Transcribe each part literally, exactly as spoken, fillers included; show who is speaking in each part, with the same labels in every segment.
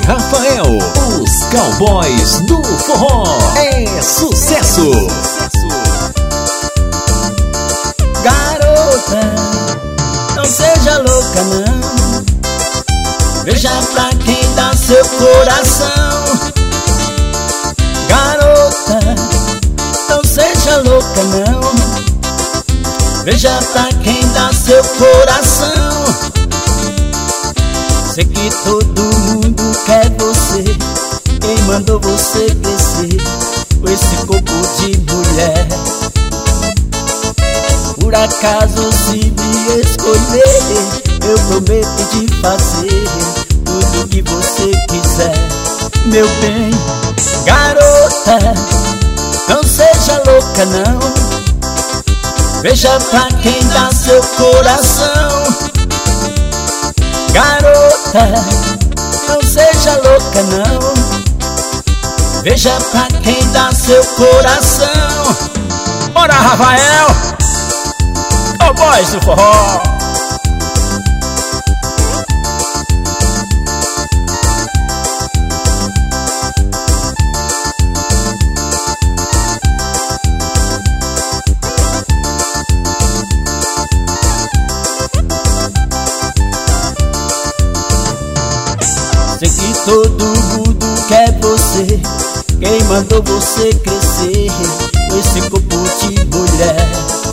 Speaker 1: Rafael, os cowboys do forró. É sucesso!
Speaker 2: Garota, não seja louca não, veja pra quem dá seu coração. Garota, não seja louca não, veja pra quem dá seu coração. Sei que todo mundo quer você, quem mandou você crescer com esse corpo de mulher? Por acaso se me escolher, eu prometo te fazer tudo que você quiser, meu bem. Garota, não seja louca não, veja pra quem dá seu coração. Garota, não seja louca não, veja pra quem dá seu coração. Bora, Rafael, cowboys do forró. Sei que todo mundo quer você, quem mandou você crescer com esse corpo de mulher?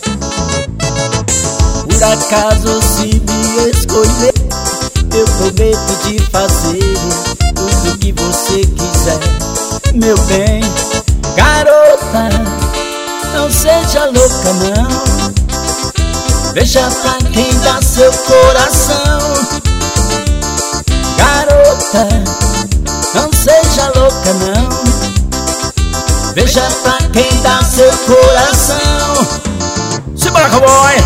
Speaker 2: Por acaso se me escolher, eu prometo te fazer tudo que você quiser, meu bem. Garota, não seja louca não, veja pra quem dá seu coração. Garota, não seja louca não, veja pra quem dá seu coração. Simbora, cowboy!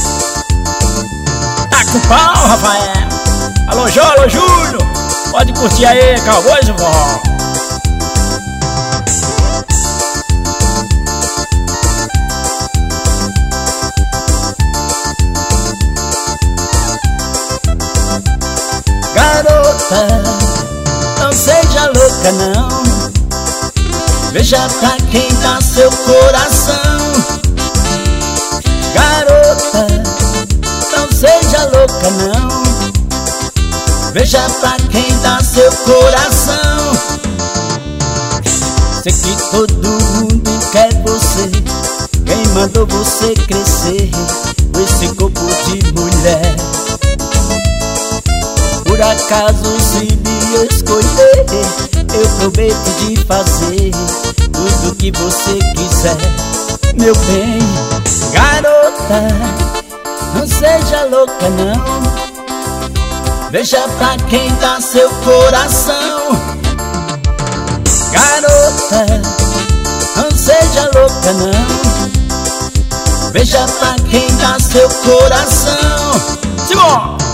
Speaker 2: Tá com pau, Rafael! Alô, Jô, alô, Júlio! Pode curtir aí, cowboys do forró! Garota, não seja louca não, veja pra quem dá seu coração. Garota, não seja louca não, veja pra quem dá seu coração. Sei que todo mundo quer você, quem mandou você crescer com esse corpo de mulher? Por acaso se me escolher, eu prometo te fazer tudo que você quiser, meu bem. Garota, não seja louca não, veja pra quem dá seu coração. Garota, não seja louca não, veja pra quem dá seu coração. Simão!